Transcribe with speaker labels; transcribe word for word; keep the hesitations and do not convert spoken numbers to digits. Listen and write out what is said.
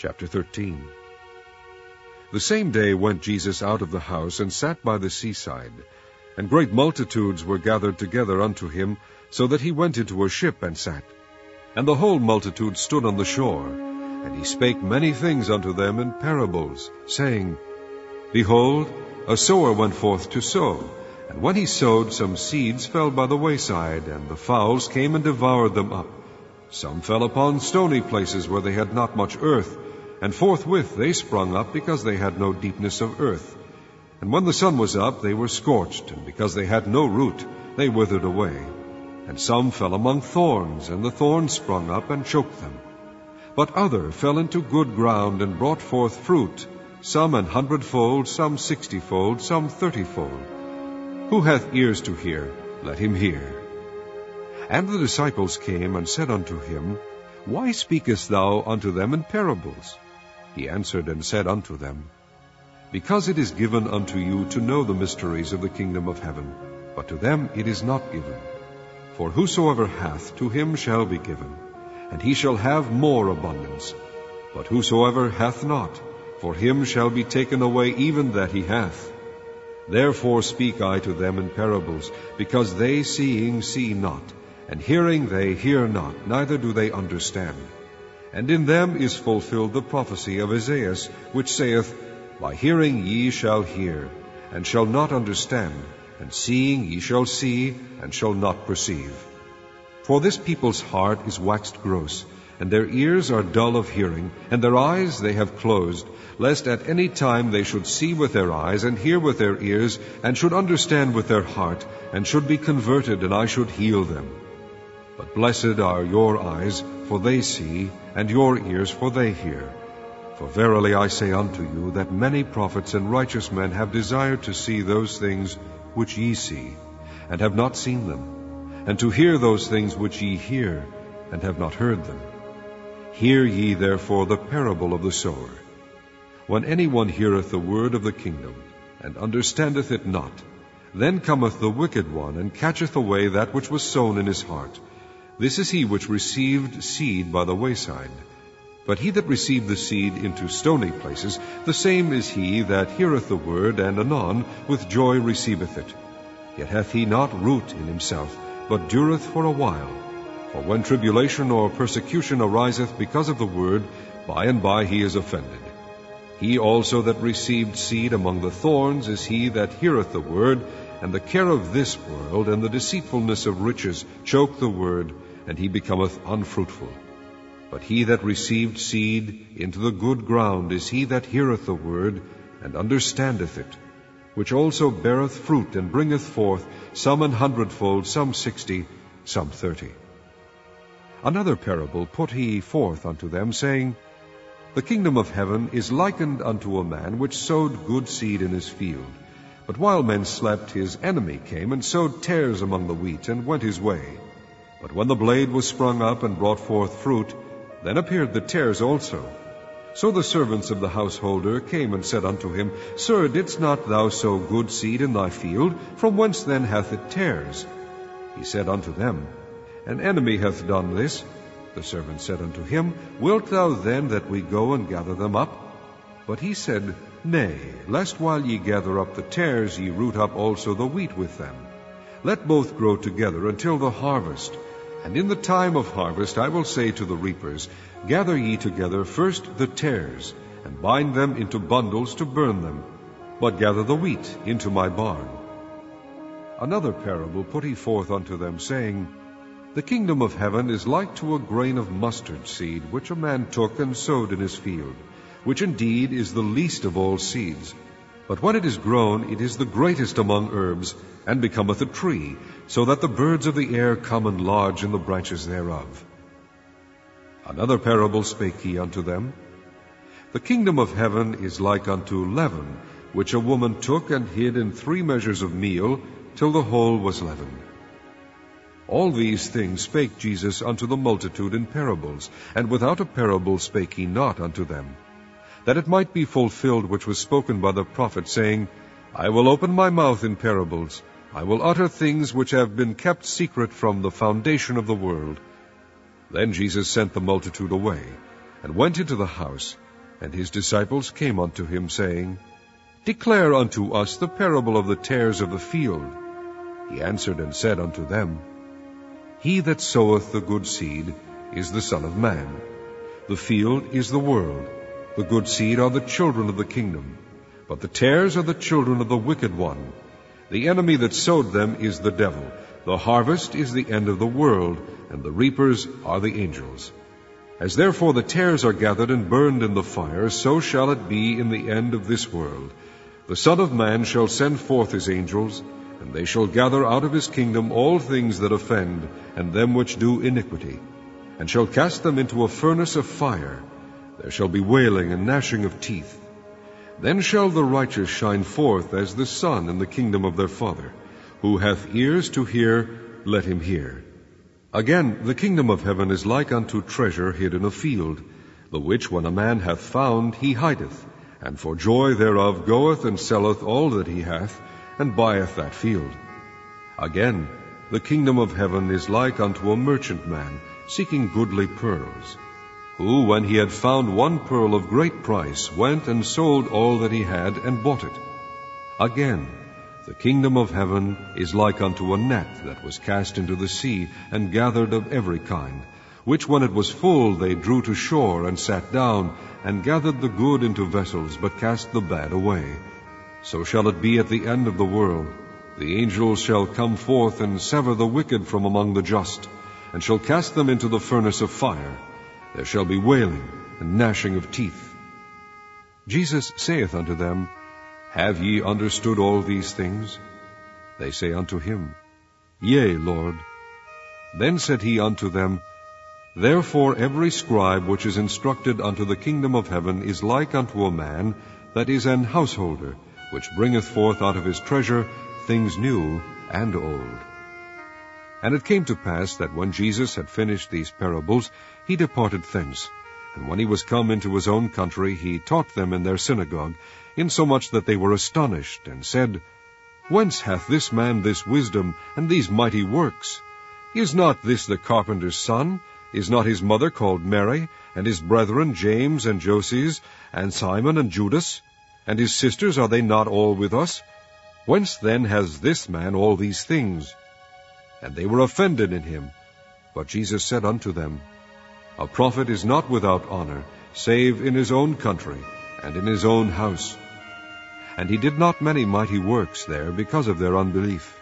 Speaker 1: Chapter thirteen. The same day went Jesus out of the house, and sat by the seaside. And great multitudes were gathered together unto him, so that he went into a ship, and sat. And the whole multitude stood on the shore. And he spake many things unto them in parables, saying, Behold, a sower went forth to sow. And when he sowed, some seeds fell by the wayside, and the fowls came and devoured them up. Some fell upon stony places, where they had not much earth, and forthwith they sprung up, because they had no deepness of earth. And when the sun was up, they were scorched, and because they had no root, they withered away. And some fell among thorns, and the thorns sprung up, and choked them. But other fell into good ground, and brought forth fruit, some an hundredfold, some sixtyfold, some thirtyfold. Who hath ears to hear, let him hear. And the disciples came, and said unto him, Why speakest thou unto them in parables? He answered and said unto them, Because it is given unto you to know the mysteries of the kingdom of heaven, but to them it is not given. For whosoever hath, to him shall be given, and he shall have more abundance. But whosoever hath not, for him shall be taken away even that he hath. Therefore speak I to them in parables, because they seeing see not, and hearing they hear not, neither do they understand. And in them is fulfilled the prophecy of Isaiah, which saith, By hearing ye shall hear, and shall not understand, and seeing ye shall see, and shall not perceive. For this people's heart is waxed gross, and their ears are dull of hearing, and their eyes they have closed, lest at any time they should see with their eyes, and hear with their ears, and should understand with their heart, and should be converted, and I should heal them. But blessed are your eyes, for they see, and your ears, for they hear. For verily I say unto you, that many prophets and righteous men have desired to see those things which ye see, and have not seen them, and to hear those things which ye hear, and have not heard them. Hear ye therefore the parable of the sower. When any one heareth the word of the kingdom, and understandeth it not, then cometh the wicked one, and catcheth away that which was sown in his heart. This is he which received seed by the wayside. But he that received the seed into stony places, the same is he that heareth the word, and anon with joy receiveth it. Yet hath he not root in himself, but dureth for a while. For when tribulation or persecution ariseth because of the word, by and by he is offended. He also that received seed among the thorns is he that heareth the word, and the care of this world and the deceitfulness of riches choke the word, and he becometh unfruitful. But he that received seed into the good ground is he that heareth the word, and understandeth it, which also beareth fruit, and bringeth forth some an hundredfold, some sixty, some thirty. Another parable put he forth unto them, saying, The kingdom of heaven is likened unto a man which sowed good seed in his field. But while men slept, his enemy came and sowed tares among the wheat, and went his way. But when the blade was sprung up and brought forth fruit, then appeared the tares also. So the servants of the householder came and said unto him, Sir, didst not thou sow good seed in thy field? From whence then hath it tares? He said unto them, An enemy hath done this. The servant said unto him, Wilt thou then that we go and gather them up? But he said, Nay, lest while ye gather up the tares, ye root up also the wheat with them. Let both grow together until the harvest. And in the time of harvest I will say to the reapers, Gather ye together first the tares, and bind them into bundles to burn them, but gather the wheat into my barn. Another parable put he forth unto them, saying, The kingdom of heaven is like to a grain of mustard seed, which a man took and sowed in his field, which indeed is the least of all seeds. But when it is grown, it is the greatest among herbs, and becometh a tree, so that the birds of the air come and lodge in the branches thereof. Another parable spake he unto them, The kingdom of heaven is like unto leaven, which a woman took and hid in three measures of meal, till the whole was leavened. All these things spake Jesus unto the multitude in parables, and without a parable spake he not unto them, that it might be fulfilled which was spoken by the prophet, saying, I will open my mouth in parables, I will utter things which have been kept secret from the foundation of the world. Then Jesus sent the multitude away, and went into the house, And his disciples came unto him, saying, Declare unto us the parable of the tares of the field. He answered and said unto them, He that soweth the good seed is the Son of Man. The field is the world. The good seed are the children of the kingdom. But the tares are the children of the wicked one. The enemy that sowed them is the devil. The harvest is the end of the world, and the reapers are the angels. As therefore the tares are gathered and burned in the fire, so shall it be in the end of this world. The Son of Man shall send forth his angels, and they shall gather out of his kingdom all things that offend, and them which do iniquity, and shall cast them into a furnace of fire. There shall be wailing and gnashing of teeth. Then shall the righteous shine forth as the sun in the kingdom of their Father. Who hath ears to hear, let him hear. Again, the kingdom of heaven is like unto treasure hid in a field, the which when a man hath found, he hideth, and for joy thereof goeth and selleth all that he hath, and buyeth that field. Again, the kingdom of heaven is like unto a merchant man, seeking goodly pearls, who, when he had found one pearl of great price, went and sold all that he had, and bought it. Again, the kingdom of heaven is like unto a net that was cast into the sea, and gathered of every kind, which when it was full they drew to shore, and sat down, and gathered the good into vessels, but cast the bad away. So shall it be at the end of the world. The angels shall come forth, and sever the wicked from among the just, and shall cast them into the furnace of fire. There shall be wailing and gnashing of teeth. Jesus saith unto them, Have ye understood all these things? They say unto him, Yea, Lord. Then said he unto them, Therefore every scribe which is instructed unto the kingdom of heaven is like unto a man that is an householder, which bringeth forth out of his treasure things new and old. And it came to pass that when Jesus had finished these parables, he departed thence. And when he was come into his own country, he taught them in their synagogue, insomuch that they were astonished, and said, Whence hath this man this wisdom, and these mighty works? Is not this the carpenter's son? Is not his mother called Mary, and his brethren James and Joses, and Simon and Judas? And his sisters, are they not all with us? Whence then has this man all these things? And they were offended in him. But Jesus said unto them, A prophet is not without honor, save in his own country, and in his own house. And he did not many mighty works there because of their unbelief.